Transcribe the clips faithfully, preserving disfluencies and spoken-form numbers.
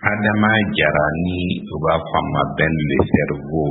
Adama Jara ni u b'a fɔ a ma Ben le cerveau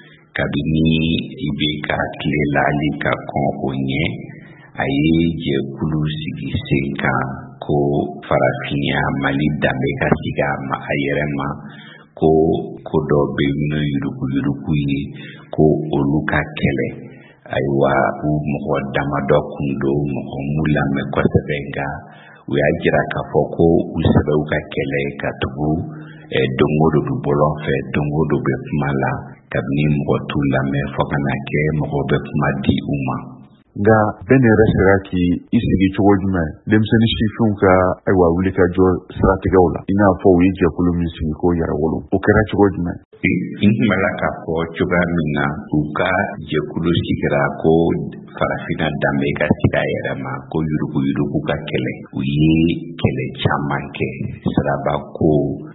kabini i bɛ ka tile laali ka kɔn o ɲɛ a ye jɛkulu sigi sen kan ko farafinya Mali danbe ka sigi a yɛrɛ ma ko ko dɔ bɛ minnu yuruku yuruku ye ko olu ka kɛlɛ ayiwa u mɔgɔ damadɔ kun don mɔgɔ m'u lamɛn kosɛbɛ nka u y'a jira k'a fɔ ko u sɛbɛw ka kɛlɛ ka tugu don o don bɛ bɔlɔn fɛ don o don bɛ kuma la kabini mɔgɔ t'u lamɛn fo ka na kɛ mɔgɔ bɛ kuma di u ma. Nka bɛɛ yɛrɛ sera k'i i sigi cogo jumɛn denmisɛnnin sifinw ka ayiwa wuli ka jɔ siratigɛw la i n'a fɔ u ye jɛkulu min sigi ko Yɛrɛwolo o kɛra cogo jumɛn? N tun b'a la k'a fɔ cogoya min na u ka jɛkulu sigira ko farafinna danbe ka sigi a yɛrɛ ma ko yuruku yuruku ka kɛlɛ u ye kɛlɛ caman kɛ siraba ko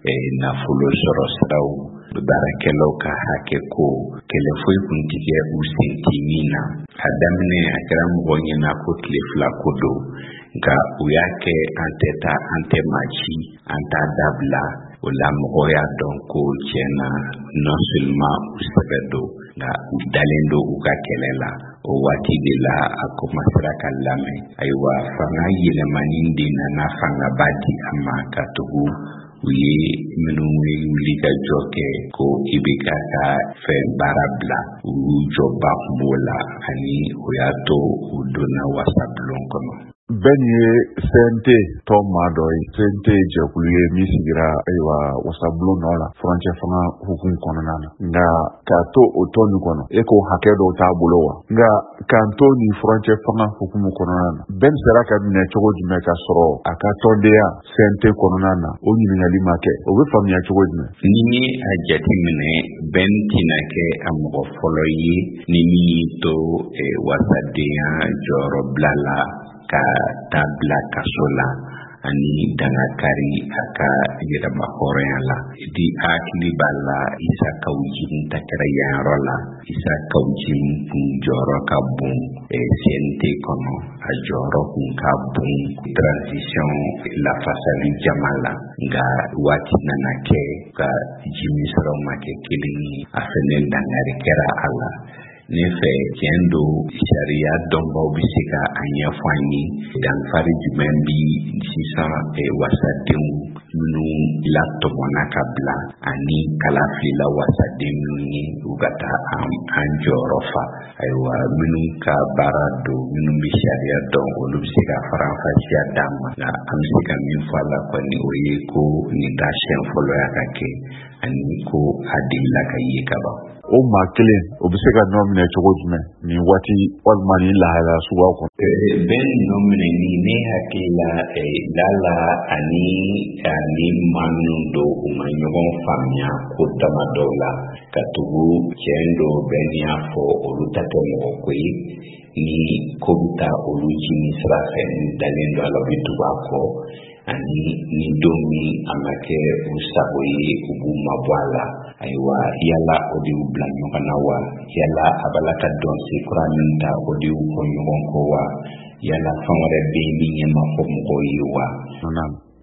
nafolo sɔrɔ siraw baarakɛlaw ka hakɛ ko kɛlɛ foyi kun tɛ kɛ u sen tɛ min na a daminɛ a kɛra mɔgɔ ɲɛna ko tile fila ko don nka u y'a kɛ an tɛ taa an tɛ maa ci an t'a dabila o la mɔgɔw y'a dɔn ko tiɲɛna non seulement u sɛbɛ don nka u dalen don u ka kɛlɛ la o waati de la a komasera ka lamɛn ayiwa fanga yɛlɛmani de nana fangaba di a ma ka tugu u ye minnu ye wuli ka jɔ kɛ ko i bɛ ka ka fɛn baara bila u y'u jɔba kun b'o la ani o y'a to u donna wasabulon kɔnɔ. Ben ye C N T tɔ maa dɔ ye C N T jɛkulu ye min sigira ayiwa wasabulon nɔ la furancɛ fanga hukumu kɔnɔna na nka k'a to o tɔn nin kɔnɔ e ko hakɛ dɔw t'a bolo wa nka k'an to nin furancɛ fanga hukumu kɔnɔna na Ben sera ka minɛ cogo jumɛn ka sɔrɔ a ka tɔndenya C N T kɔnɔna na o ɲininkali ma kɛ o bɛ faamuya cogo jumɛn? Ni a jateminɛ Ben tɛna kɛ a mɔgɔ fɔlɔ ye ni min y'i to wasadenya jɔyɔrɔ bila la ka taa bila kaso la ani dangakari a ka yɛrɛma hɔrɔnya la di hakili b'a la Isa Kawujim ta kɛra yan yɔrɔ la Isa Kawujim kun jɔyɔrɔ ka bon C N T kɔnɔ a jɔyɔrɔ kun ka bon transition lafasali jama la nka waati nana kɛ ka Jimi sɔrɔ ma kɛ kelen ye a fɛnɛ dangari kɛra a la ne fɛ tiɲɛ don sariya dɔnbaw bɛ se ka a ɲɛfɔ an ye danfari jumɛn bi sisan wasadenw minnu latɔmɔna ka bila ani kalafila wasaden minnu ye u ka taa an jɔyɔrɔ fa ayiwa minnu ka baara don minnu bɛ sariya dɔn olu bɛ se ka faranfasiya d'a ma nka an bɛ se ka min fɔ a la kɔni o ye ko nin t'a siɲɛ fɔlɔ ya ka kɛ ani ko a delila ka ye ka ban. O maa kelen o bɛ se ka nɔ minɛ cogo jumɛn nin waati walima nin lahalaya suguyaw kɔnɔ? Ben nɔ minɛ ni ne hakili la Lala ani ani maa minnu don u ma ɲɔgɔn faamuya ko damadɔ la ka tugu tiɲɛ don Ben y'a fɔ olu ta tɛ mɔgɔ ko ye ni ko bɛ taa olu Jimi sira fɛ ni dalen don a la u bɛ tugu a kɔ ani ni don min a ma kɛ u sago ye u b'u mabɔ a la ayiwa yala o de y'u bila ɲɔgɔn na wa yala a bala ka dɔn se kura min ta o de y'u fɔ ɲɔgɔn kɔ wa yala fɛn wɛrɛ bɛ yen min ɲɛ ma fɔ mɔgɔw ye wa?